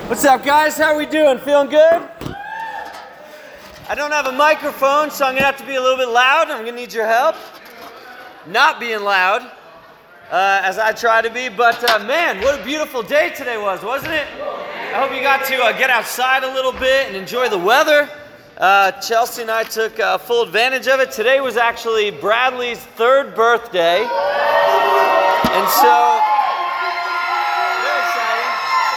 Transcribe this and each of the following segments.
What's up, guys? How we doing? Feeling good? I don't have a microphone, so I'm gonna have to be a little bit loud. I'm gonna need your help. Not being loud, as I try to be, but man, what a beautiful day today was, wasn't it? I hope you got to get outside a little bit and enjoy the weather. Chelsea and I took full advantage of it. Today was actually Bradley's third birthday, and so very exciting.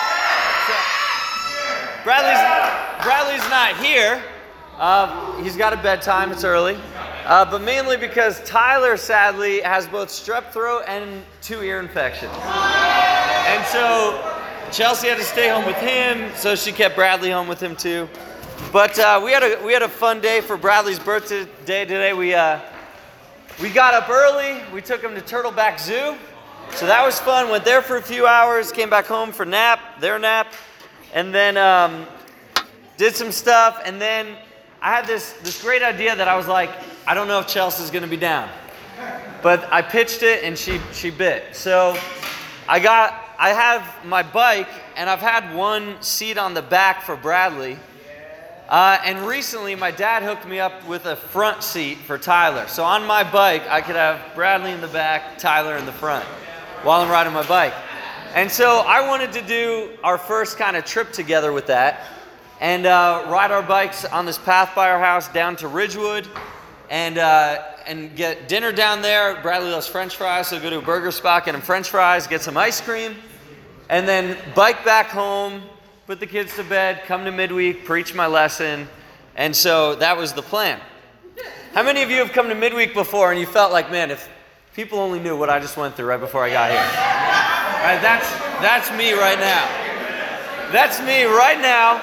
So, Bradley's not here. He's got a bedtime, it's early. But mainly because Tyler, sadly, has both strep throat and 2 ear infections. And so Chelsea had to stay home with him, so she kept Bradley home with him too. But we had a fun day for Bradley's birthday today. We got up early. We took him to Turtleback Zoo. So that was fun. Went there for a few hours, came back home for their nap, and then did some stuff, and then I had this great idea that I was like, I don't know if Chelsea's gonna be down. But I pitched it and she bit. So I have my bike and I've had one seat on the back for Bradley. And recently my dad hooked me up with a front seat for Tyler. So on my bike, I could have Bradley in the back, Tyler in the front while I'm riding my bike. And so I wanted to do our first kind of trip together with that. And ride our bikes on this path by our house down to Ridgewood and get dinner down there. Bradley loves French fries, so go to a burger spot, get him French fries, get some ice cream, and then bike back home, put the kids to bed, come to midweek, preach my lesson. And so that was the plan. How many of you have come to midweek before and you felt like, man, if people only knew what I just went through right before I got here? All right, that's me right now. That's me right now.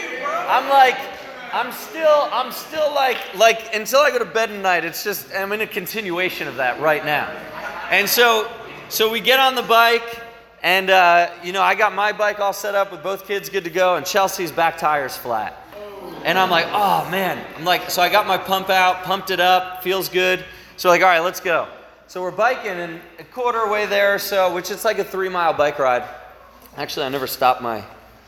I'm still like until I go to bed at night, it's just, I'm in a continuation of that right now. And so we get on the bike and, I got my bike all set up with both kids good to go and Chelsea's back tire's flat. And I'm like, oh man, so I got my pump out, pumped it up, feels good. So all right, let's go. So we're biking and a quarter way there or so, which is like a 3-mile bike ride. Actually, I never stopped my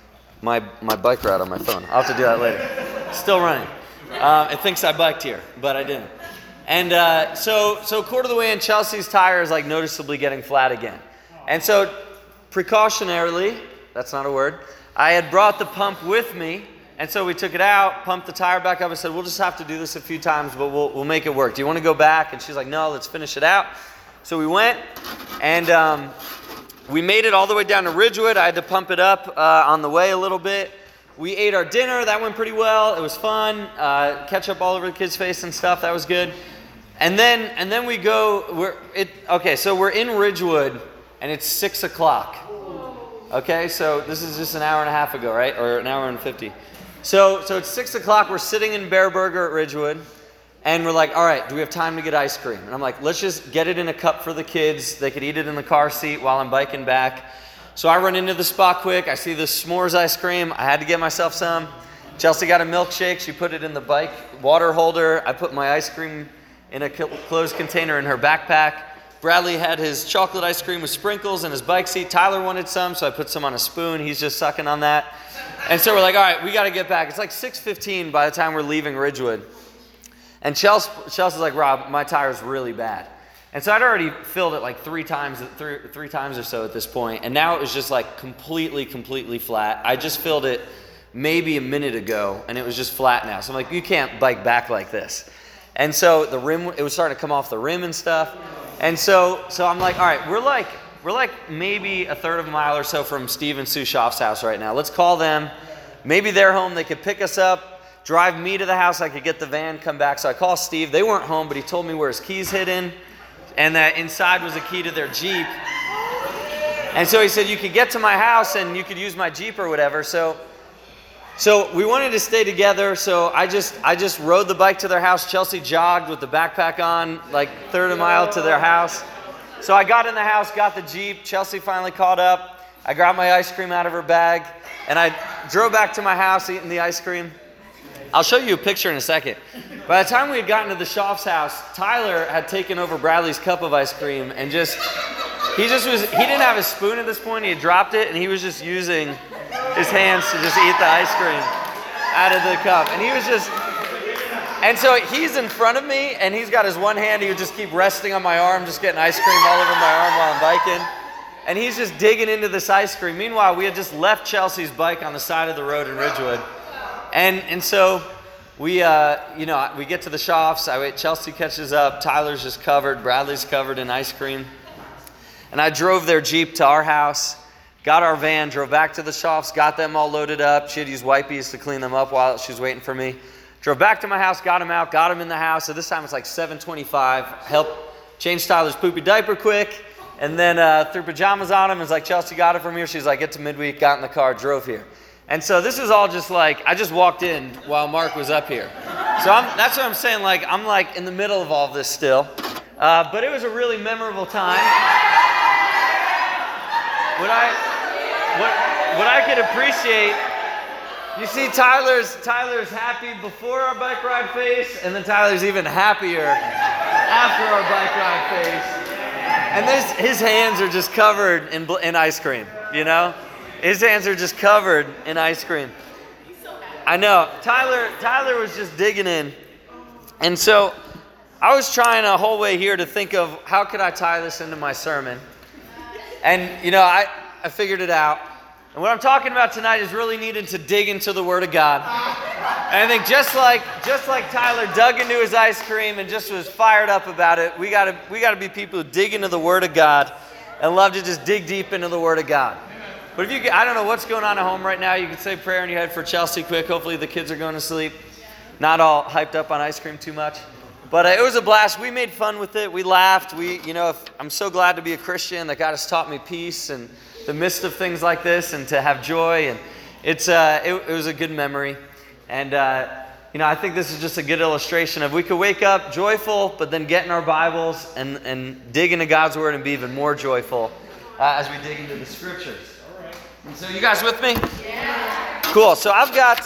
bike ride on my phone. I'll have to do that later. Still running. It thinks I biked here, but I didn't. And so quarter of the way in, Chelsea's tire is like noticeably getting flat again. And so precautionarily, that's not a word, I had brought the pump with me. And so we took it out, pumped the tire back up. I said, we'll just have to do this a few times, but we'll make it work. Do you want to go back? And she's like, no, let's finish it out. So we went and we made it all the way down to Ridgewood. I had to pump it up on the way a little bit. We ate our dinner. That went pretty well. It was fun. Ketchup all over the kids' face and stuff. That was good. And then we go. So we're in Ridgewood, and it's 6 o'clock. Okay, so this is just an hour and a half ago, right? Or an hour and 50. So it's 6 o'clock. We're sitting in Bear Burger at Ridgewood. And we're like, all right, do we have time to get ice cream? And I'm like, let's just get it in a cup for the kids. They could eat it in the car seat while I'm biking back. So I run into the spot quick. I see this s'mores ice cream. I had to get myself some. Chelsea got a milkshake. She put it in the bike water holder. I put my ice cream in a closed container in her backpack. Bradley had his chocolate ice cream with sprinkles in his bike seat. Tyler wanted some, so I put some on a spoon. He's just sucking on that. And so we're like, all right, we got to get back. It's like 6:15 by the time we're leaving Ridgewood. And Chelsea's like, Rob, my tire's really bad. And so I'd already filled it like three times or so at this point. And now it was just like completely flat. I just filled it maybe a minute ago and it was just flat now. So I'm like, you can't bike back like this. And so the rim, it was starting to come off the rim and stuff. And so I'm like, all right, we're like maybe a third of a mile or so from Steve and Sue Schaaf's house right now. Let's call them. Maybe they're home. They could pick us up. Drive me to the house, I could get the van, come back. So I call Steve. They weren't home, but he told me where his keys hidden and that inside was a key to their Jeep. And so he said, you could get to my house and you could use my Jeep or whatever. So we wanted to stay together. So I just rode the bike to their house. Chelsea jogged with the backpack on, like third of a mile to their house. So I got in the house, got the Jeep. Chelsea finally caught up. I grabbed my ice cream out of her bag and I drove back to my house eating the ice cream. I'll show you a picture in a second. By the time we had gotten to the Schaaf's house, Tyler had taken over Bradley's cup of ice cream and he didn't have a spoon at this point. He had dropped it and he was just using his hands to just eat the ice cream out of the cup. And he was just, and so he's in front of me, and he's got his one hand, he would just keep resting on my arm, just getting ice cream all over my arm while I'm biking. And he's just digging into this ice cream. Meanwhile, we had just left Chelsea's bike on the side of the road in Ridgewood. And so we get to the shops. I wait. Chelsea catches up. Tyler's just covered. Bradley's covered in ice cream. And I drove their Jeep to our house, got our van, drove back to the shops, got them all loaded up. She had used wipes to clean them up while she was waiting for me. Drove back to my house, got him out, got him in the house. So this time it's like 7:25. Helped change Tyler's poopy diaper quick. And then threw pajamas on him. It was like, Chelsea got it from here. She's like, get to midweek, got in the car, drove here. And so this is all just like, I just walked in while Mark was up here. So that's what I'm saying, like, I'm like in the middle of all this still. But it was a really memorable time. What I could appreciate, you see Tyler's happy before our bike ride phase, and then Tyler's even happier after our bike ride phase. And his hands are just covered in ice cream, you know? His hands are just covered in ice cream. I know. Tyler was just digging in. And so I was trying a whole way here to think of how could I tie this into my sermon. And, you know, I figured it out. And what I'm talking about tonight is really needing to dig into the Word of God. And I think just like Tyler dug into his ice cream and just was fired up about it, we gotta be people who dig into the Word of God and love to just dig deep into the Word of God. But I don't know what's going on at home right now. You can say prayer in your head for Chelsea quick. Hopefully the kids are going to sleep. Not all hyped up on ice cream too much. But it was a blast. We made fun with it. We laughed. I'm so glad to be a Christian that God has taught me peace and the midst of things like this, and to have joy. And it was a good memory. And I think this is just a good illustration of we could wake up joyful, but then get in our Bibles and dig into God's Word and be even more joyful as we dig into the Scriptures. And so you guys with me? Yeah. Cool. So I've got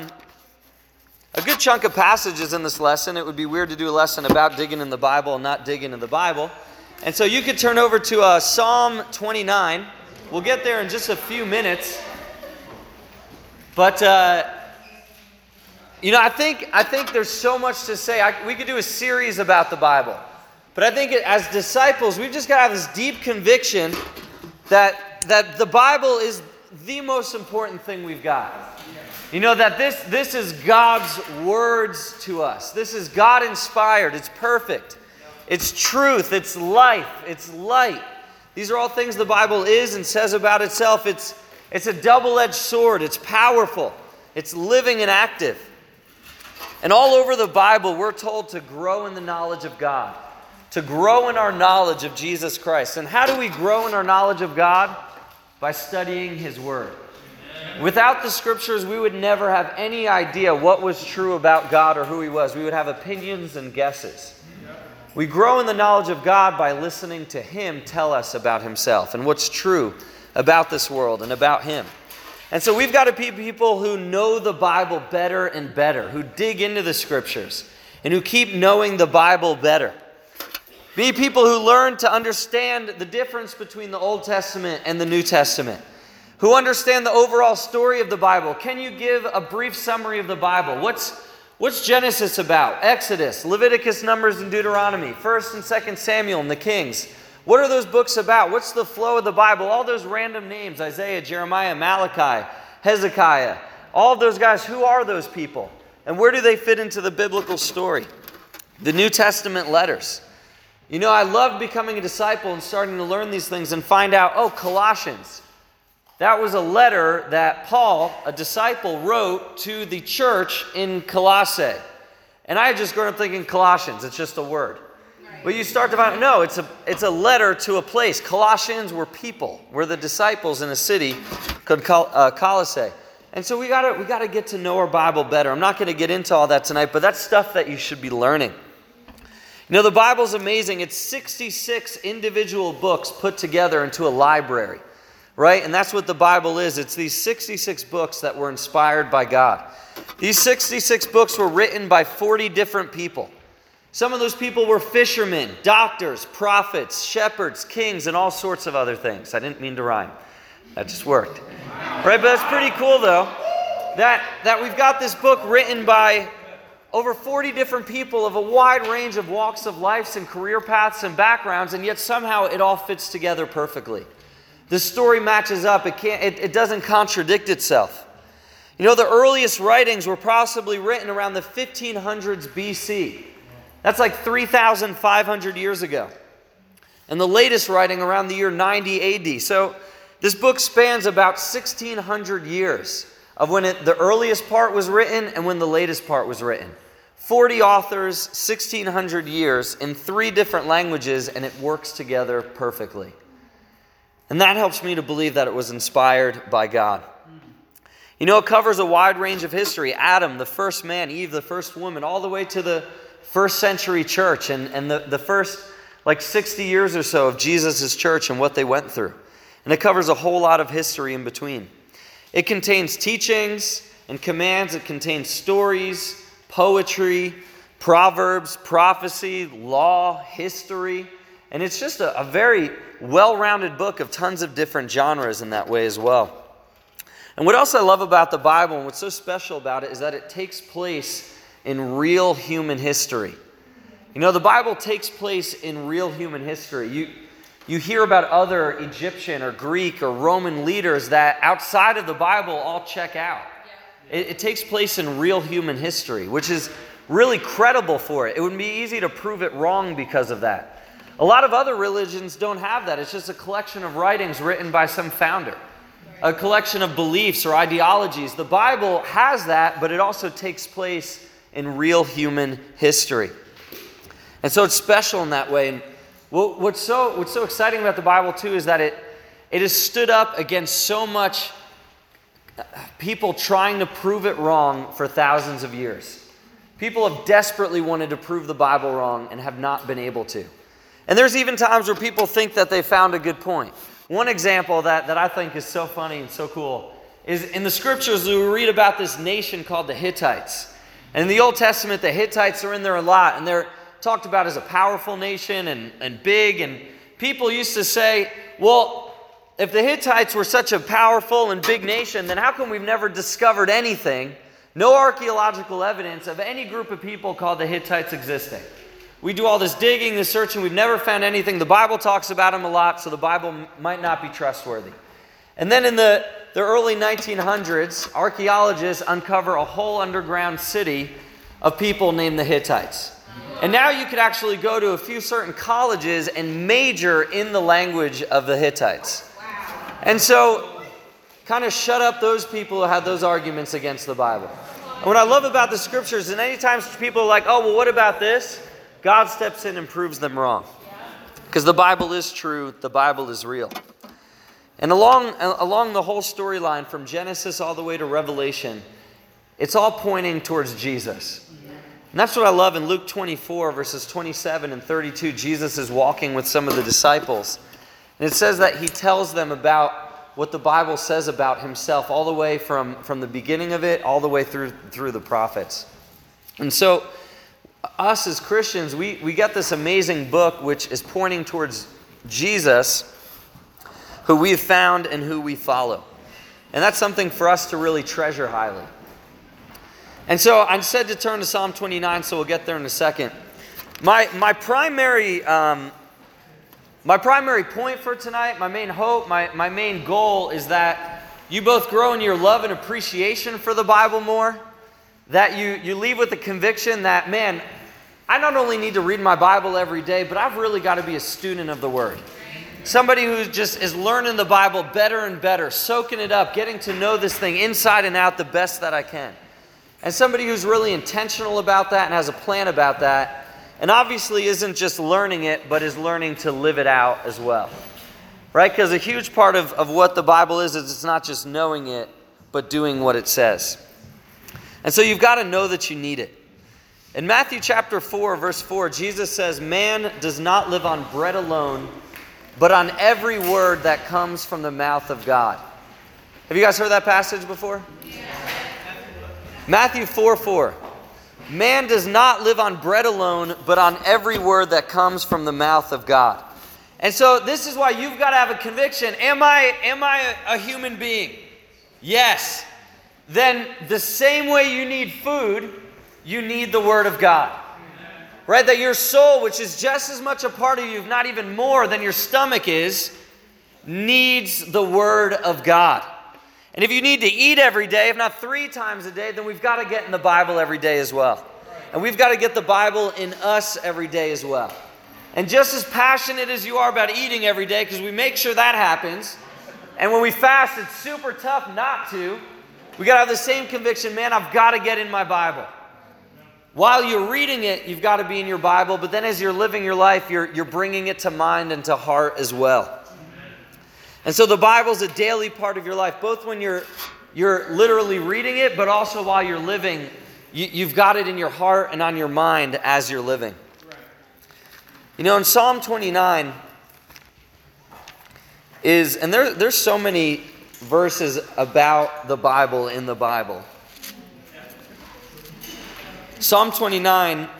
a good chunk of passages in this lesson. It would be weird to do a lesson about digging in the Bible and not dig into the Bible. And so you could turn over to Psalm 29. We'll get there in just a few minutes. But, I think there's so much to say. We could do a series about the Bible. But I think as disciples, we've just got to have this deep conviction that the Bible is the most important thing we've got. You know, that this is God's words to us. This is God-inspired. It's perfect. It's truth. It's life. It's light. These are all things the Bible is and says about itself. It's a double-edged sword. It's powerful. It's living and active. And all over the Bible, we're told to grow in the knowledge of God, to grow in our knowledge of Jesus Christ. And how do we grow in our knowledge of God? By studying His Word. Without the Scriptures, we would never have any idea what was true about God or who He was. We would have opinions and guesses. We grow in the knowledge of God by listening to Him tell us about Himself and what's true about this world and about Him. And so we've got to be people who know the Bible better and better, who dig into the Scriptures and who keep knowing the Bible better. Be people who learn to understand the difference between the Old Testament and the New Testament, who understand the overall story of the Bible. Can you give a brief summary of the Bible? What's Genesis about? Exodus, Leviticus, Numbers, and Deuteronomy, 1st and 2nd Samuel, and the Kings. What are those books about? What's the flow of the Bible? All those random names, Isaiah, Jeremiah, Malachi, Hezekiah, all of those guys, who are those people? And where do they fit into the biblical story? The New Testament letters. You know, I loved becoming a disciple and starting to learn these things and find out, Colossians. That was a letter that Paul, a disciple, wrote to the church in Colossae. And I had just grown up thinking Colossians, it's just a word. But you start to find out, no, it's a letter to a place. Colossians were people, were the disciples in a city called Colossae. And so we gotta get to know our Bible better. I'm not going to get into all that tonight, but that's stuff that you should be learning. You know, the Bible's amazing. It's 66 individual books put together into a library, right? And that's what the Bible is. It's these 66 books that were inspired by God. These 66 books were written by 40 different people. Some of those people were fishermen, doctors, prophets, shepherds, kings, and all sorts of other things. I didn't mean to rhyme. That just worked. Right, but that's pretty cool though, that we've got this book written by over 40 different people of a wide range of walks of life and career paths and backgrounds, and yet somehow it all fits together perfectly. The story matches up. It doesn't contradict itself. You know, the earliest writings were possibly written around the 1500s BC. That's like 3,500 years ago. And the latest writing around the year 90 AD. So this book spans about 1,600 years of when the earliest part was written and when the latest part was written. 40 authors, 1,600 years in 3 different languages, and it works together perfectly. And that helps me to believe that it was inspired by God. You know, it covers a wide range of history. Adam, the first man, Eve, the first woman, all the way to the first century church and the first 60 years or so of Jesus' church and what they went through. And it covers a whole lot of history in between. It contains teachings and commands. It contains stories, poetry, proverbs, prophecy, law, history. And it's just a very well-rounded book of tons of different genres in that way as well. And what else I love about the Bible and what's so special about it is that it takes place in real human history. You know, the Bible takes place in real human history. You hear about other Egyptian or Greek or Roman leaders that outside of the Bible all check out. It takes place in real human history, which is really credible for it. It would be easy to prove it wrong because of that. A lot of other religions don't have that. It's just a collection of writings written by some founder. A collection of beliefs or ideologies. The Bible has that, but it also takes place in real human history. And so it's special in that way. And what's so exciting about the Bible too is that it has stood up against so much people trying to prove it wrong for thousands of years. People have desperately wanted to prove the Bible wrong and have not been able to. And there's even times where people think that they found a good point. One example that I think is so funny and so cool is in the scriptures we read about this nation called the Hittites. And in the Old Testament, the Hittites are in there a lot, and they're talked about as a powerful nation and big. And people used to say, well, if the Hittites were such a powerful and big nation, then how come we've never discovered anything, no archaeological evidence of any group of people called the Hittites existing? We do all this digging, this searching, we've never found anything. The Bible talks about them a lot, so the Bible might not be trustworthy. And then in the early 1900s, archaeologists uncover a whole underground city of people named the Hittites. And now you could actually go to a few certain colleges and major in the language of the Hittites. And so, kind of shut up those people who had those arguments against the Bible. And what I love about the scriptures, and anytime people are like, oh, well, what about this? God steps in and proves them wrong. Because the Bible is true, the Bible is real. And along the whole storyline, from Genesis all the way to Revelation, it's all pointing towards Jesus. And that's what I love in Luke 24, verses 27 and 32. Jesus is walking with some of the disciples. And it says that he tells them about what the Bible says about himself, all the way from the beginning of it, all the way through the prophets. And so, us as Christians, we get this amazing book which is pointing towards Jesus, who we have found and who we follow. And that's something for us to really treasure highly. And so I said to turn to Psalm 29, so we'll get there in a second. My primary point for tonight, my main hope, my main goal is that you both grow in your love and appreciation for the Bible more. That you leave with the conviction that, man, I not only need to read my Bible every day, but I've really got to be a student of the Word. Somebody who just is learning the Bible better and better, soaking it up, getting to know this thing inside and out the best that I can. And somebody who's really intentional about that and has a plan about that, and obviously isn't just learning it, but is learning to live it out as well. Right? Because a huge part of what the Bible is it's not just knowing it, but doing what it says. And so you've got to know that you need it. In Matthew chapter 4, verse 4, Jesus says, "Man does not live on bread alone, but on every word that comes from the mouth of God." Have you guys heard that passage before? Yeah. Matthew 4:4. "Man does not live on bread alone, but on every word that comes from the mouth of God." And so this is why you've got to have a conviction. Am I a human being? Yes. Then the same way you need food, you need the Word of God. Right? That your soul, which is just as much a part of you, if not even more than your stomach is, needs the Word of God. And if you need to eat every day, if not 3 times a day, then we've got to get in the Bible every day as well. And we've got to get the Bible in us every day as well. And just as passionate as you are about eating every day, because we make sure that happens, and when we fast, it's super tough not to, we got to have the same conviction, man, I've got to get in my Bible. While you're reading it, you've got to be in your Bible, but then as you're living your life, you're bringing it to mind and to heart as well. And so the Bible's a daily part of your life, both when you're literally reading it, but also while you're living, you've got it in your heart and on your mind as you're living. You know, in Psalm 29 and there's so many verses about the Bible in the Bible. Psalm 29,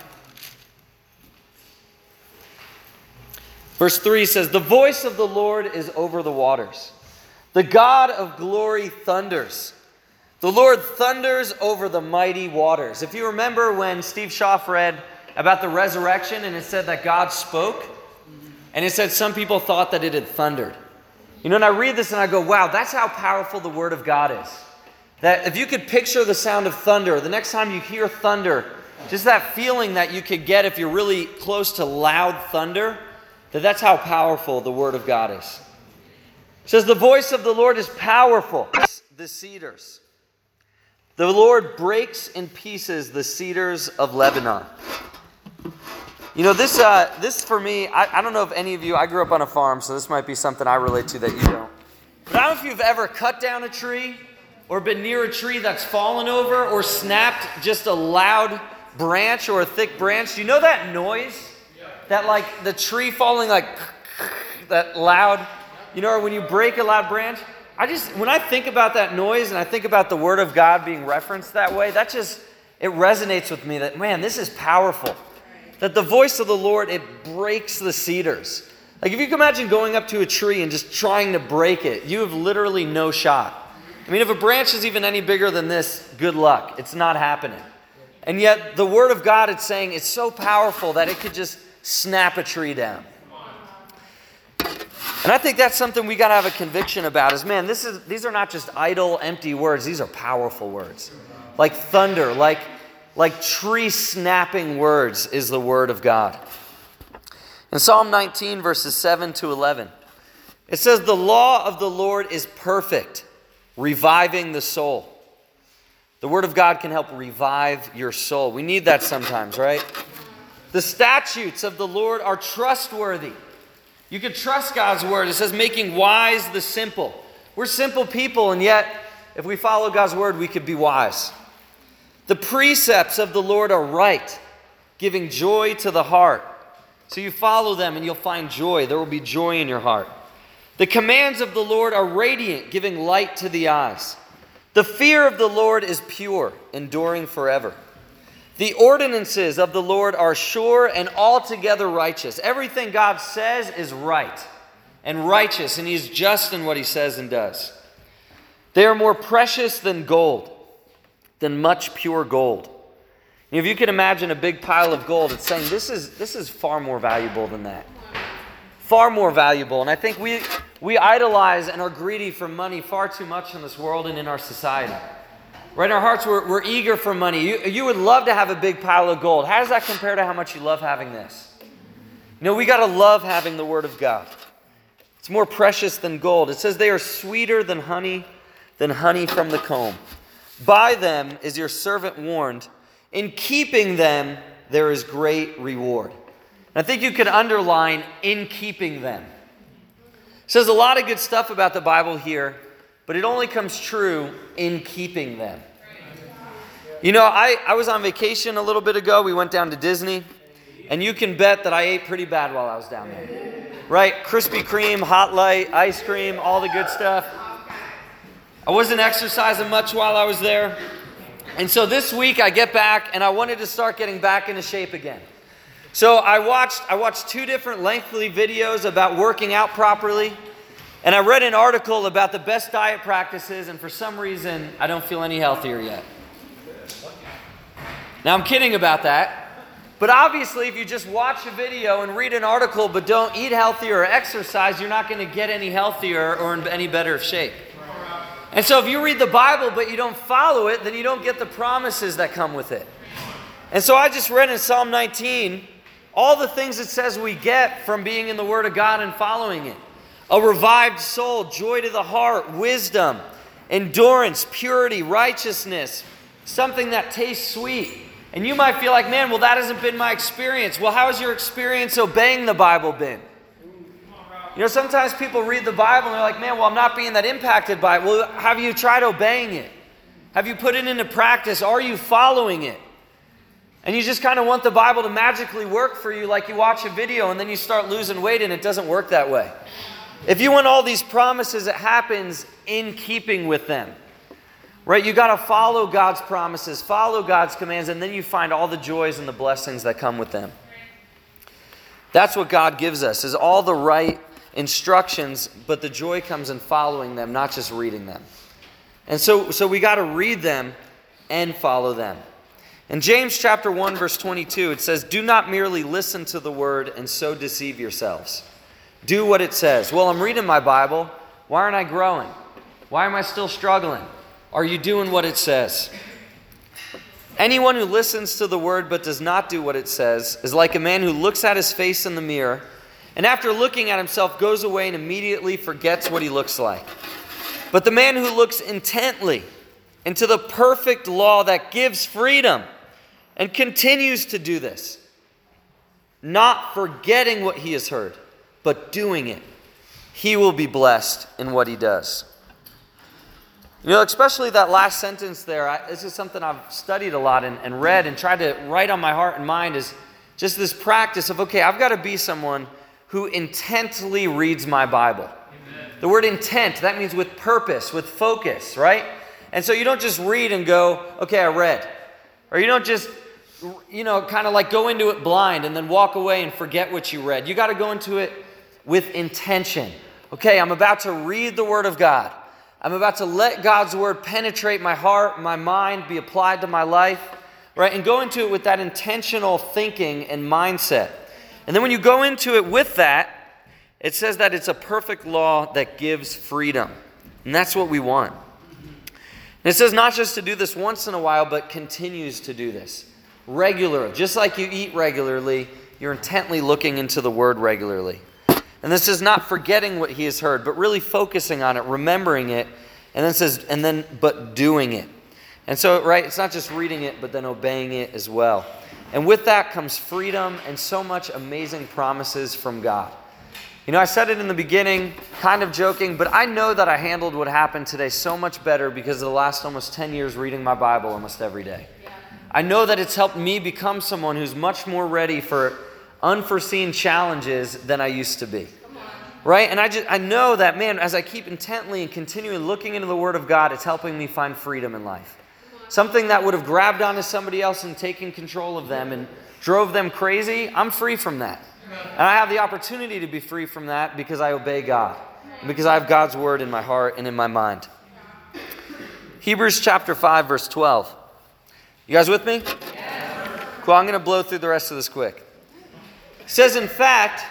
verse 3 says, "The voice of the Lord is over the waters. The God of glory thunders. The Lord thunders over the mighty waters." If you remember when Steve Schaff read about the resurrection and it said that God spoke, and it said some people thought that it had thundered. You know, and I read this and I go, wow, that's how powerful the Word of God is. That if you could picture the sound of thunder, the next time you hear thunder, just that feeling that you could get if you're really close to loud thunder, that's how powerful the Word of God is. It says, "The voice of the Lord is powerful." The cedars. "The Lord breaks in pieces the cedars of Lebanon." You know, this for me, I don't know if any of you, I grew up on a farm, so this might be something I relate to that you don't. But I don't know if you've ever cut down a tree or been near a tree that's fallen over or snapped just a loud branch or a thick branch. Do you know that noise? That like the tree falling like that loud, you know, or when you break a loud branch? When I think about that noise and I think about the Word of God being referenced that way, it resonates with me that, man, this is powerful. That the voice of the Lord, it breaks the cedars. Like if you can imagine going up to a tree and just trying to break it, you have literally no shot. I mean, if a branch is even any bigger than this, good luck. It's not happening. And yet the Word of God, it's saying it's so powerful that it could just snap a tree down. And I think that's something we got to have a conviction about is, man, these are not just idle, empty words. These are powerful words. Like thunder, like tree snapping words is the Word of God. In Psalm 19, verses 7 to 11, it says, "The law of the Lord is perfect, reviving the soul." The Word of God can help revive your soul. We need that sometimes, right? "The statutes of the Lord are trustworthy." You can trust God's Word. It says, "Making wise the simple." We're simple people, and yet, if we follow God's Word, we could be wise. "The precepts of the Lord are right, giving joy to the heart." So you follow them and you'll find joy. There will be joy in your heart. "The commands of the Lord are radiant, giving light to the eyes. The fear of the Lord is pure, enduring forever. The ordinances of the Lord are sure and altogether righteous." Everything God says is right and righteous, and He is just in what He says and does. "They are more precious than gold, than much pure gold." If you can imagine a big pile of gold, it's saying this is far more valuable than that. Far more valuable. And I think we idolize and are greedy for money far too much in this world and in our society. Right in our hearts, we're eager for money. You would love to have a big pile of gold. How does that compare to how much you love having this? You know, we got to love having the Word of God. It's more precious than gold. It says they are sweeter than honey from the comb. "By them is your servant warned. In keeping them, there is great reward." And I think you could underline "in keeping them." It says a lot of good stuff about the Bible here, but it only comes true in keeping them. You know, I was on vacation a little bit ago. We went down to Disney, and you can bet that I ate pretty bad while I was down there. Right? Krispy Kreme, Hot Light, ice cream, all the good stuff. I wasn't exercising much while I was there. And so this week I get back and I wanted to start getting back into shape again. So I watched two different lengthy videos about working out properly, and I read an article about the best diet practices, and for some reason, I don't feel any healthier yet. Now, I'm kidding about that, but obviously, if you just watch a video and read an article but don't eat healthy or exercise, you're not going to get any healthier or in any better shape. And so if you read the Bible but you don't follow it, then you don't get the promises that come with it. And so I just read in Psalm 19 all the things it says we get from being in the Word of God and following it. A revived soul, joy to the heart, wisdom, endurance, purity, righteousness, something that tastes sweet. And you might feel like, man, well, that hasn't been my experience. Well, how has your experience obeying the Bible been? You know, sometimes people read the Bible and they're like, man, well, I'm not being that impacted by it. Well, have you tried obeying it? Have you put it into practice? Are you following it? And you just kind of want the Bible to magically work for you like you watch a video and then you start losing weight and it doesn't work that way. If you want all these promises, it happens in keeping with them. Right? You got to follow God's promises, follow God's commands, and then you find all the joys and the blessings that come with them. That's what God gives us, is all the right instructions, but the joy comes in following them, not just reading them. And so we got to read them and follow them. In James chapter 1, verse 22, it says, "Do not merely listen to the word and so deceive yourselves. Do what it says." Well, I'm reading my Bible. Why aren't I growing? Why am I still struggling? Are you doing what it says? Anyone who listens to the word but does not do what it says is like a man who looks at his face in the mirror and after looking at himself goes away and immediately forgets what he looks like. But the man who looks intently into the perfect law that gives freedom and continues to do this, not forgetting what he has heard, but doing it, he will be blessed in what he does. You know, especially that last sentence there, this is something I've studied a lot and read and tried to write on my heart and mind, is just this practice of, okay, I've got to be someone who intently reads my Bible. Amen. The word intent, that means with purpose, with focus, right? And so you don't just read and go, okay, I read. Or you don't just, kind of like go into it blind and then walk away and forget what you read. You got to go into it with intention. Okay, I'm about to read the Word of God. I'm about to let God's word penetrate my heart, my mind, be applied to my life, right? And go into it with that intentional thinking and mindset. And then when you go into it with that, it says that it's a perfect law that gives freedom. And that's what we want. And it says not just to do this once in a while, but continues to do this regularly. Just like you eat regularly, you're intently looking into the word regularly. And this is not forgetting what he has heard, but really focusing on it, remembering it. And then it says, but doing it. And so, right, it's not just reading it, but then obeying it as well. And with that comes freedom and so much amazing promises from God. You know, I said it in the beginning, kind of joking, but I know that I handled what happened today so much better because of the last almost 10 years reading my Bible almost every day. I know that it's helped me become someone who's much more ready for unforeseen challenges than I used to be. Right? And I know that, man, as I keep intently and continually looking into the Word of God, it's helping me find freedom in life. Something that would have grabbed onto somebody else and taken control of them and drove them crazy, I'm free from that. And I have the opportunity to be free from that because I obey God. Because I have God's Word in my heart and in my mind. Hebrews chapter 5, verse 12. You guys with me? Cool, I'm going to blow through the rest of this quick. It says, in fact,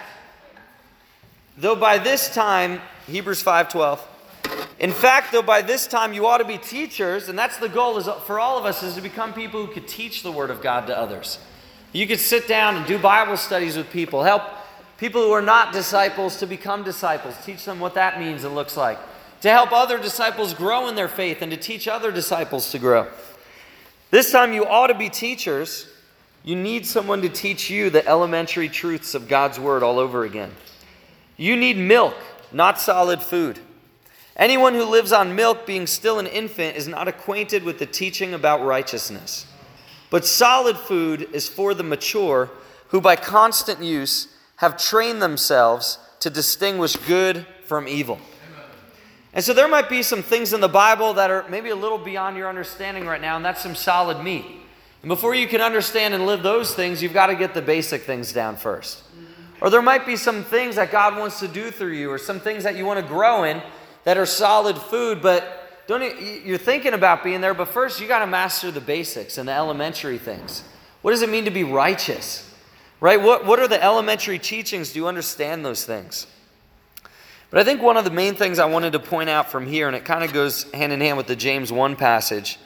though by this time, Hebrews 5:12, in fact, though by this time you ought to be teachers, and that's the goal is for all of us, is to become people who could teach the Word of God to others. You could sit down and do Bible studies with people, help people who are not disciples to become disciples, teach them what that means and looks like, to help other disciples grow in their faith and to teach other disciples to grow. This time you ought to be teachers. You need someone to teach you the elementary truths of God's Word all over again. You need milk, not solid food. Anyone who lives on milk, being still an infant, is not acquainted with the teaching about righteousness. But solid food is for the mature, who by constant use have trained themselves to distinguish good from evil. And so there might be some things in the Bible that are maybe a little beyond your understanding right now, and that's some solid meat. And before you can understand and live those things, you've got to get the basic things down first. Or there might be some things that God wants to do through you, or some things that you want to grow in that are solid food, but you're thinking about being there, but first you got to master the basics and the elementary things. What does it mean to be righteous? Right? What are the elementary teachings? Do you understand those things? But I think one of the main things I wanted to point out from here, and it kind of goes hand in hand with the James 1 passage,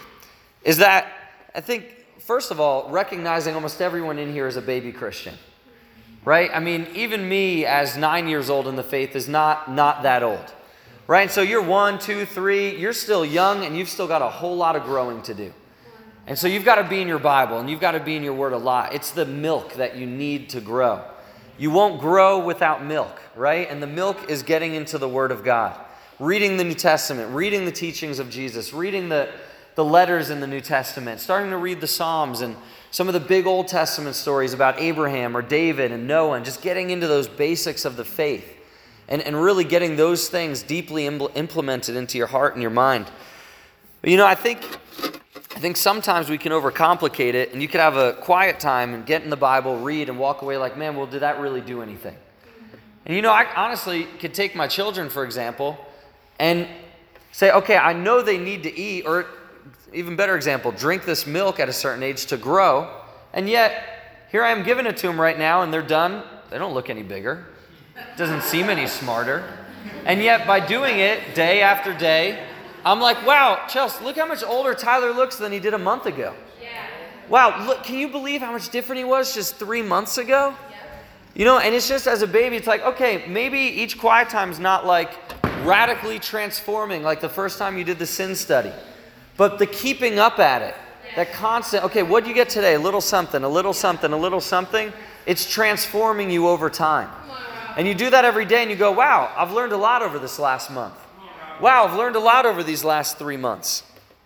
is that I think, first of all, recognizing almost everyone in here is a baby Christian. Right? I mean, even me as 9 years old in the faith is not that old. Right? So you're 1, 2, 3, you're still young, and you've still got a whole lot of growing to do. And so you've got to be in your Bible, and you've got to be in your Word a lot. It's the milk that you need to grow. You won't grow without milk, right? And the milk is getting into the Word of God. Reading the New Testament, reading the teachings of Jesus, reading the letters in the New Testament, starting to read the Psalms and some of the big Old Testament stories about Abraham or David and Noah, and just getting into those basics of the faith and really getting those things deeply implemented into your heart and your mind. But I think sometimes we can overcomplicate it, and you could have a quiet time and get in the Bible, read, and walk away like, man, well, did that really do anything? And I honestly could take my children, for example, and say, okay, I know they need to eat, or even better example, drink this milk at a certain age to grow, and yet here I am giving it to them right now, and they're done. They don't look any bigger. Doesn't seem any smarter. And yet by doing it day after day, I'm like, wow, Chelsea, look how much older Tyler looks than he did a month ago. Yeah. Wow, look, can you believe how much different he was just 3 months ago? Yeah. And it's just as a baby, it's like, okay, maybe each quiet time is not like radically transforming like the first time you did the sin study. But the keeping up at it, that constant, okay, what do you get today? A little something, a little something, a little something. It's transforming you over time. And you do that every day and you go, wow, I've learned a lot over this last month. Wow, I've learned a lot over these last 3 months.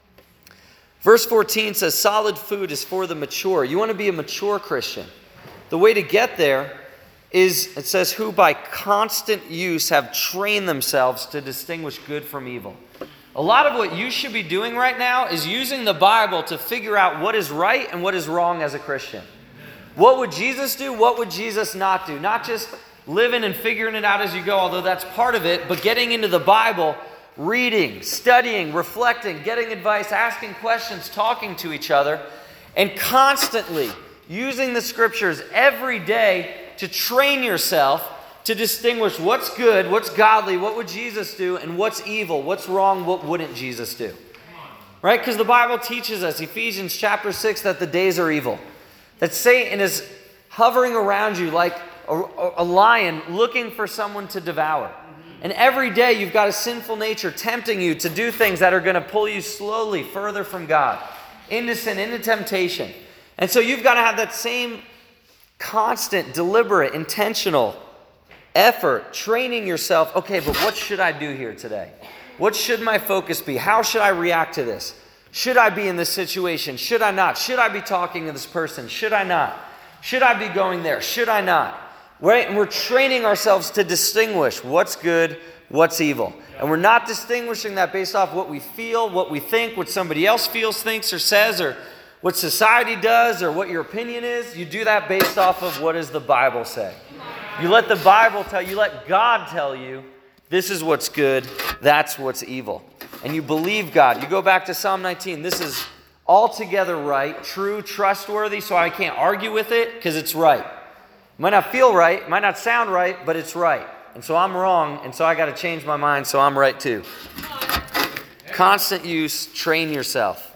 Verse 14 says, solid food is for the mature. You want to be a mature Christian. The way to get there is, it says, who by constant use have trained themselves to distinguish good from evil. A lot of what you should be doing right now is using the Bible to figure out what is right and what is wrong as a Christian. What would Jesus do? What would Jesus not do? Not just living and figuring it out as you go, although that's part of it, but getting into the Bible, reading, studying, reflecting, getting advice, asking questions, talking to each other, and constantly using the Scriptures every day to train yourself to distinguish what's good, what's godly, what would Jesus do, and what's evil, what's wrong, what wouldn't Jesus do. Right? Because the Bible teaches us, Ephesians chapter 6, that the days are evil. That Satan is hovering around you like a lion looking for someone to devour. And every day you've got a sinful nature tempting you to do things that are going to pull you slowly further from God, into sin, into temptation. And so you've got to have that same constant, deliberate, intentional effort, training yourself. Okay, but what should I do here today? What should my focus be? How should I react to this? Should I be in this situation? Should I not? Should I be talking to this person? Should I not? Should I be going there? Should I not? Right? And we're training ourselves to distinguish what's good, what's evil. And we're not distinguishing that based off what we feel, what we think, what somebody else feels, thinks, or says, or what society does, or what your opinion is. You do that based off of what does the Bible say. You let the Bible tell you, let God tell you, this is what's good, that's what's evil. And you believe God. You go back to Psalm 19. This is altogether right, true, trustworthy, so I can't argue with it because it's right. Might not feel right, might not sound right, but it's right. And so I'm wrong, and so I got to change my mind so I'm right too. Constant use, train yourself.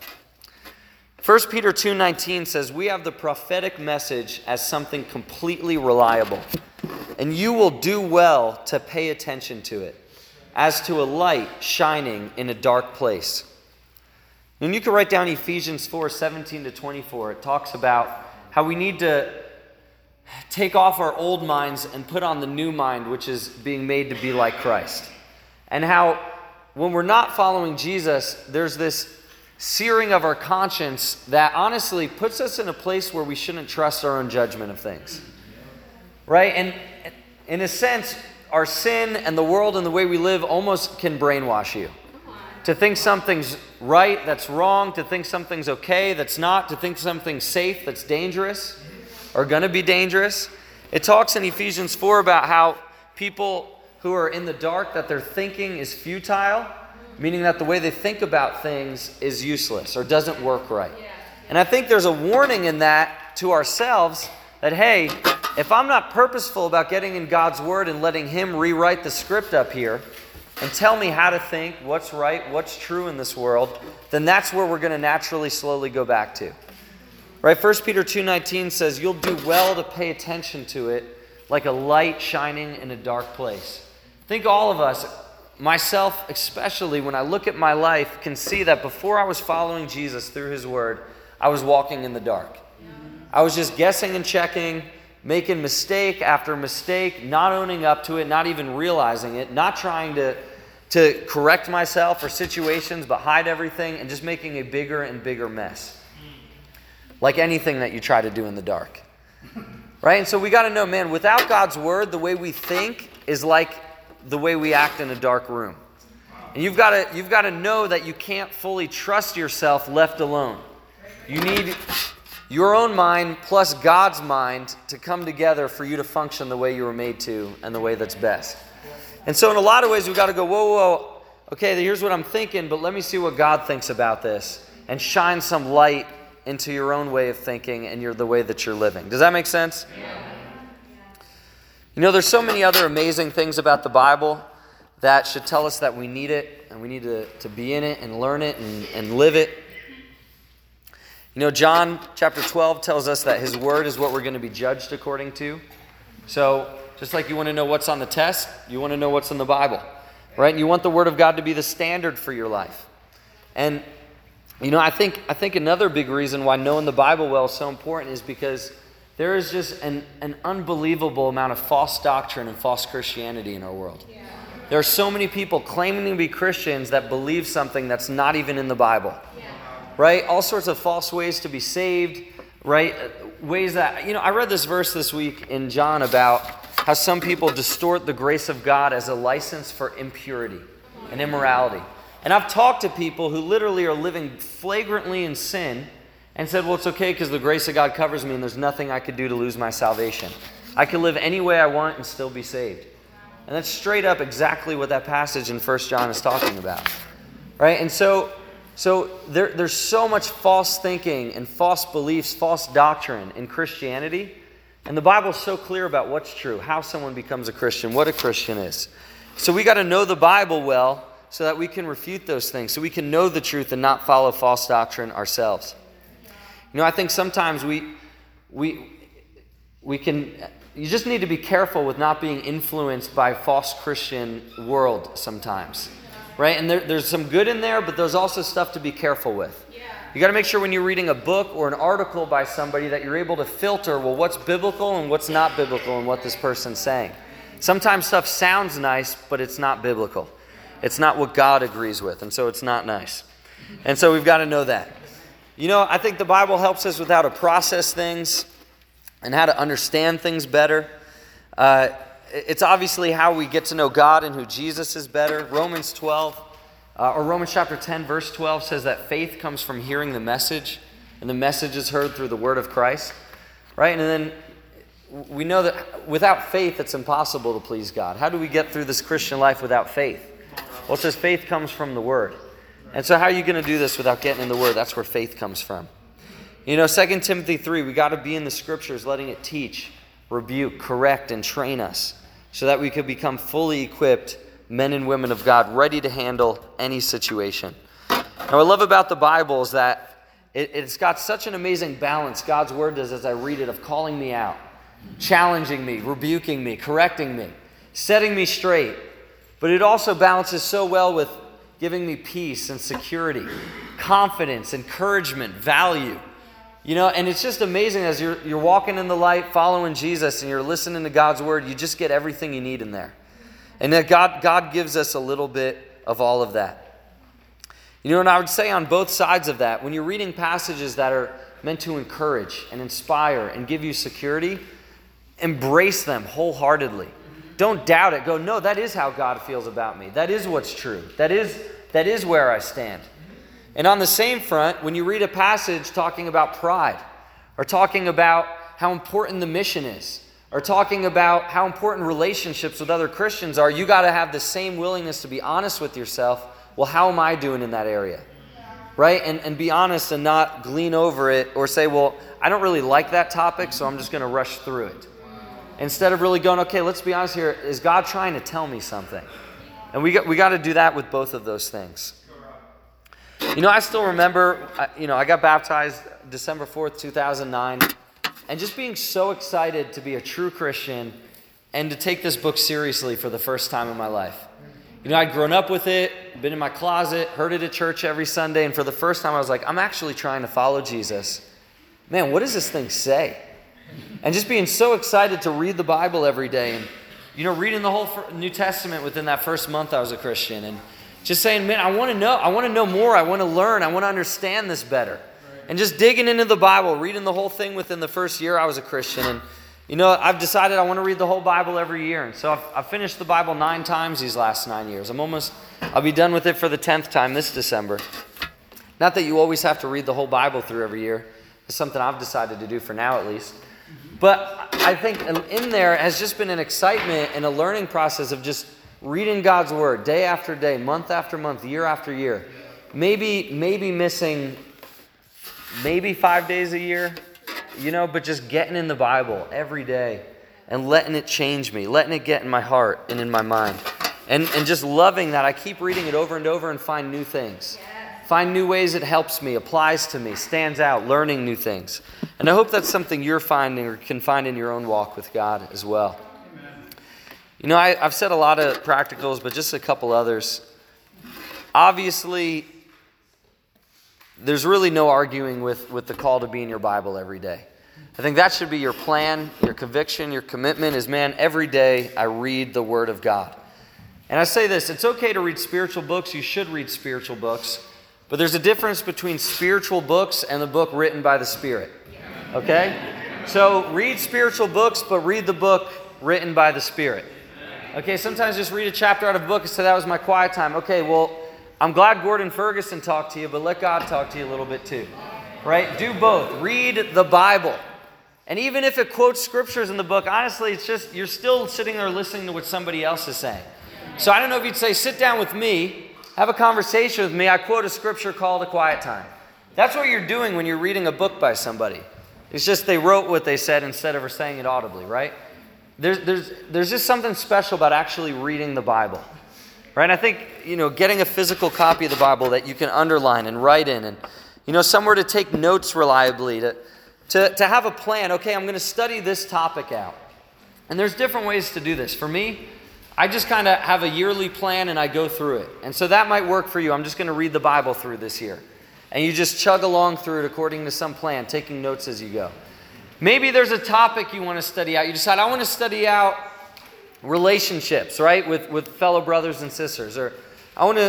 1 Peter 2:19 says, we have the prophetic message as something completely reliable, and you will do well to pay attention to it, as to a light shining in a dark place. And you can write down Ephesians 4:17-24. It talks about how we need to take off our old minds and put on the new mind, which is being made to be like Christ. And how when we're not following Jesus, there's this searing of our conscience that honestly puts us in a place where we shouldn't trust our own judgment of things. Right? And in a sense, our sin and the world and the way we live almost can brainwash you to think something's right that's wrong, to think something's okay that's not, to think something's safe that's dangerous or going to be dangerous. It talks in Ephesians 4 about how people who are in the dark, that their thinking is futile, meaning that the way they think about things is useless or doesn't work right. And I think there's a warning in that to ourselves that, hey, if I'm not purposeful about getting in God's Word and letting Him rewrite the script up here and tell me how to think, what's right, what's true in this world, then that's where we're going to naturally slowly go back to. Right? 1 Peter 2:19 says, you'll do well to pay attention to it like a light shining in a dark place. I think all of us, myself especially, when I look at my life, can see that before I was following Jesus through His Word, I was walking in the dark. I was just guessing and checking, making mistake after mistake, not owning up to it, not even realizing it, not trying to correct myself or situations, but hide everything and just making a bigger and bigger mess. Like anything that you try to do in the dark. Right? And so we got to know, man, without God's Word, the way we think is like the way we act in a dark room. And you've got to know that you can't fully trust yourself left alone. You need your own mind plus God's mind to come together for you to function the way you were made to and the way that's best. And so in a lot of ways, we've got to go, whoa, okay, here's what I'm thinking, but let me see what God thinks about this and shine some light into your own way of thinking and the way that you're living. Does that make sense? Yeah. You know, there's so many other amazing things about the Bible that should tell us that we need it and we need to be in it and learn it and live it. You know, John chapter 12 tells us that His Word is what we're going to be judged according to. So, just like you want to know what's on the test, you want to know what's in the Bible, right? And you want the Word of God to be the standard for your life. And, you know, I think another big reason why knowing the Bible well is so important is because there is just an unbelievable amount of false doctrine and false Christianity in our world. Yeah. There are so many people claiming to be Christians that believe something that's not even in the Bible. Yeah. Right? All sorts of false ways to be saved, right? Ways that, you know, I read this verse this week in John about how some people distort the grace of God as a license for impurity and immorality. And I've talked to people who literally are living flagrantly in sin and said, well, it's okay because the grace of God covers me and there's nothing I could do to lose my salvation. I can live any way I want and still be saved. And that's straight up exactly what that passage in 1 John is talking about. Right? And so there's so much false thinking and false beliefs, false doctrine in Christianity. And the Bible's so clear about what's true, how someone becomes a Christian, what a Christian is. So we got to know the Bible well so that we can refute those things, so we can know the truth and not follow false doctrine ourselves. You know, I think sometimes we can, you just need to be careful with not being influenced by false Christian world sometimes. Right? And there's some good in there, but there's also stuff to be careful with. Yeah. You got to make sure when you're reading a book or an article by somebody that you're able to filter, well, what's biblical and what's not biblical in what this person's saying. Sometimes stuff sounds nice, but it's not biblical. It's not what God agrees with, and so it's not nice. And so we've got to know that. You know, I think the Bible helps us with how to process things and how to understand things better. It's obviously how we get to know God and who Jesus is better. Romans chapter 10, verse 12 says that faith comes from hearing the message, and the message is heard through the word of Christ. Right? And then we know that without faith, it's impossible to please God. How do we get through this Christian life without faith? Well, it says faith comes from the word. And so how are you going to do this without getting in the word? That's where faith comes from. You know, 2 Timothy 3, we got to be in the scriptures, letting it teach, rebuke, correct, and train us so that we could become fully equipped men and women of God, ready to handle any situation. Now, what I love about the Bible is that it's got such an amazing balance, God's word does, as I read it, of calling me out, challenging me, rebuking me, correcting me, setting me straight. But it also balances so well with giving me peace and security, confidence, encouragement, value. You know, and it's just amazing as you're walking in the light, following Jesus, and you're listening to God's word, you just get everything you need in there. And that God gives us a little bit of all of that. You know, and I would say on both sides of that, when you're reading passages that are meant to encourage and inspire and give you security, embrace them wholeheartedly. Don't doubt it. Go, no, that is how God feels about me. That is what's true. That is where I stand. And on the same front, when you read a passage talking about pride, or talking about how important the mission is, or talking about how important relationships with other Christians are, you got to have the same willingness to be honest with yourself. Well, how am I doing in that area? Right? And be honest and not glean over it or say, well, I don't really like that topic, so I'm just going to rush through it. Instead of really going, okay, let's be honest here. Is God trying to tell me something? And we got to do that with both of those things. I still remember, I got baptized December 4th, 2009, and just being so excited to be a true Christian and to take this book seriously for the first time in my life. I'd grown up with it, been in my closet, heard it at church every Sunday, and for the first time I was like, I'm actually trying to follow Jesus. Man, what does this thing say? And just being so excited to read the Bible every day and, reading the whole New Testament within that first month I was a Christian and just saying, man, I want to know more, I want to learn, I want to understand this better. And just digging into the Bible, reading the whole thing within the first year I was a Christian. And I've decided I want to read the whole Bible every year. And so I've finished the Bible 9 times these last 9 years. I'll be done with it for the 10th time this December. Not that you always have to read the whole Bible through every year. It's something I've decided to do for now at least. But I think in there has just been an excitement and a learning process of just reading God's Word day after day, month after month, year after year. Maybe missing 5 days a year. But just getting in the Bible every day and letting it change me, letting it get in my heart and in my mind. And just loving that I keep reading it over and over and find new things. Find new ways it helps me, applies to me, stands out, learning new things. And I hope that's something you're finding or can find in your own walk with God as well. I've said a lot of practicals, but just a couple others. Obviously, there's really no arguing with the call to be in your Bible every day. I think that should be your plan, your conviction, your commitment is, man, every day I read the Word of God. And I say this, it's okay to read spiritual books. You should read spiritual books. But there's a difference between spiritual books and the book written by the Spirit. Okay? So read spiritual books, but read the book written by the Spirit. Okay, sometimes just read a chapter out of a book and say, that was my quiet time. Okay, well, I'm glad Gordon Ferguson talked to you, but let God talk to you a little bit too. Right? Do both. Read the Bible. And even if it quotes scriptures in the book, honestly, it's just, you're still sitting there listening to what somebody else is saying. So I don't know if you'd say, sit down with me, have a conversation with me. I quote a scripture called A Quiet Time. That's what you're doing when you're reading a book by somebody. It's just they wrote what they said instead of saying it audibly, right? There's just something special about actually reading the Bible. Right? I think, getting a physical copy of the Bible that you can underline and write in and, somewhere to take notes reliably, to have a plan. Okay, I'm going to study this topic out. And there's different ways to do this. For me, I just kind of have a yearly plan and I go through it. And so that might work for you. I'm just going to read the Bible through this year. And you just chug along through it according to some plan, taking notes as you go. Maybe there's a topic you want to study out. You decide, I want to study out relationships, right, with fellow brothers and sisters. Or I want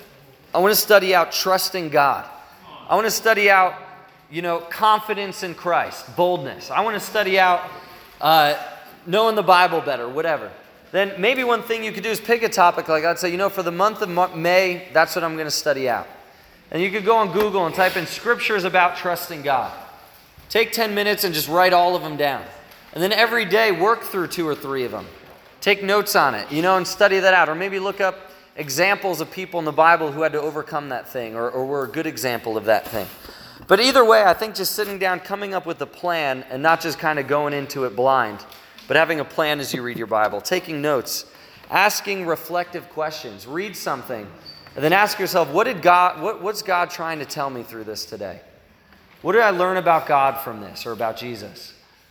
to study out trusting God. I want to study out, confidence in Christ, boldness. I want to study out knowing the Bible better, whatever. Then maybe one thing you could do is pick a topic like I'd say, for the month of May, that's what I'm going to study out. And you could go on Google and type in scriptures about trusting God. Take 10 minutes and just write all of them down. And then every day work through 2 or 3 of them. Take notes on it, and study that out. Or maybe look up examples of people in the Bible who had to overcome that thing or were a good example of that thing. But either way, I think just sitting down, coming up with a plan and not just kind of going into it blind, but having a plan as you read your Bible, taking notes, asking reflective questions. Read something and then ask yourself, what's God trying to tell me through this today? What did I learn about God from this or about Jesus?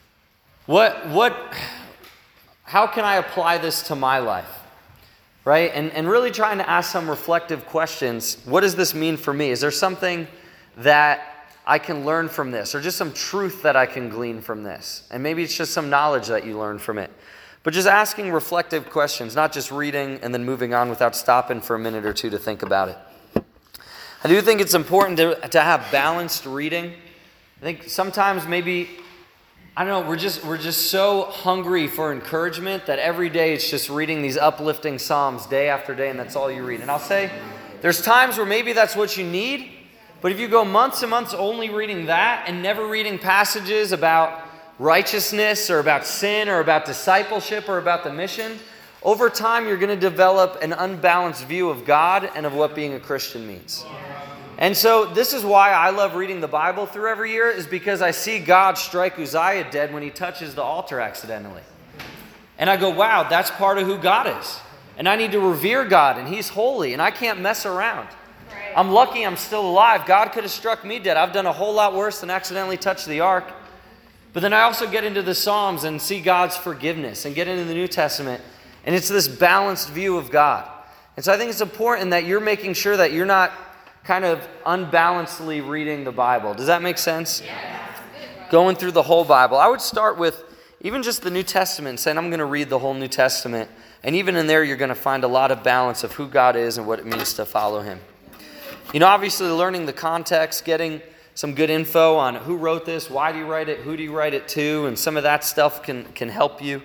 How can I apply this to my life? Right? And really trying to ask some reflective questions. What does this mean for me? Is there something that I can learn from this? Or just some truth that I can glean from this? And maybe it's just some knowledge that you learn from it. But just asking reflective questions, not just reading and then moving on without stopping for a minute or two to think about it. I do think it's important to have balanced reading. I think sometimes maybe, we're just so hungry for encouragement that every day it's just reading these uplifting Psalms day after day, and that's all you read. And I'll say, there's times where maybe that's what you need, But if you go months and months only reading that and never reading passages about righteousness or about sin or about discipleship or about the mission, over time you're going to develop an unbalanced view of God and of what being a Christian means. And so this is why I love reading the Bible through every year, is because I see God strike Uzziah dead when he touches the altar accidentally. And I go, wow, that's part of who God is. And I need to revere God, and he's holy, and I can't mess around. I'm lucky I'm still alive. God could have struck me dead. I've done a whole lot worse than accidentally touch the ark. But then I also get into the Psalms and see God's forgiveness, and get into the New Testament, and it's this balanced view of God. And so I think it's important that you're making sure that you're not kind of unbalancedly reading the Bible. Does that make sense? Yeah. Going through the whole Bible. I would start with even just the New Testament, saying I'm going to read the whole New Testament. And even in there, you're going to find a lot of balance of who God is and what it means to follow him. You know, obviously learning the context, getting some good info on who wrote this, why do you write it, who do you write it to, and some of that stuff can help you.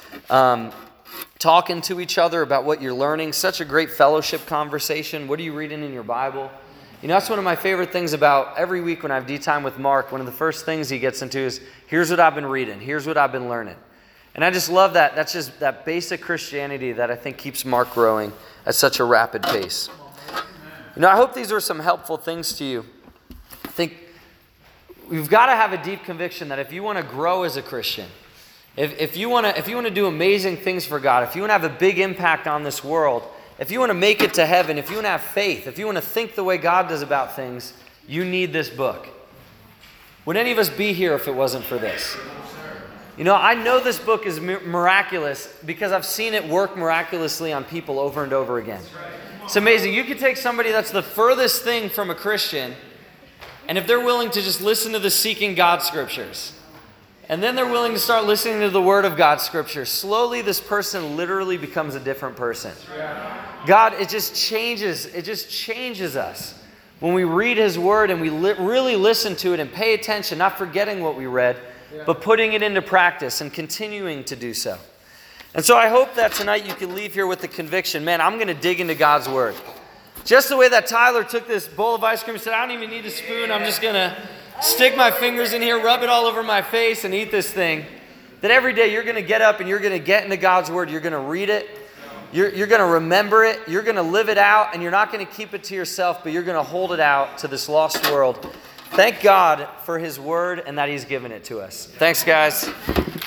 Talking to each other about what you're learning, such a great fellowship conversation. What are you reading in your Bible? You know, that's one of my favorite things about every week when I have D-Time with Mark. One of the first things he gets into is, here's what I've been reading, here's what I've been learning. And I just love that. That's just that basic Christianity that I think keeps Mark growing at such a rapid pace. You know, I hope these are some helpful things to you. I think we've got to have a deep conviction that if you want to grow as a Christian, if you want to do amazing things for God, if you want to have a big impact on this world, if you want to make it to heaven, if you want to have faith, if you want to think the way God does about things, you need this book. Would any of us be here if it wasn't for this? You know, I know this book is miraculous because I've seen it work miraculously on people over and over again. It's amazing. You could take somebody that's the furthest thing from a Christian, and if they're willing to just listen to the Seeking God scriptures, and then they're willing to start listening to the Word of God scripture, slowly this person literally becomes a different person. God, it just changes us. When we read His Word and we really listen to it and pay attention, not forgetting what we read, but putting it into practice and continuing to do so. And so I hope that tonight you can leave here with the conviction, man, I'm going to dig into God's Word. Just the way that Tyler took this bowl of ice cream and said, I don't even need a spoon, I'm just going to stick my fingers in here, rub it all over my face, and eat this thing. That every day you're going to get up and you're going to get into God's Word, you're going to read it, you're going to remember it, you're going to live it out, and you're not going to keep it to yourself, but you're going to hold it out to this lost world. Thank God for His Word and that He's given it to us. Thanks, guys.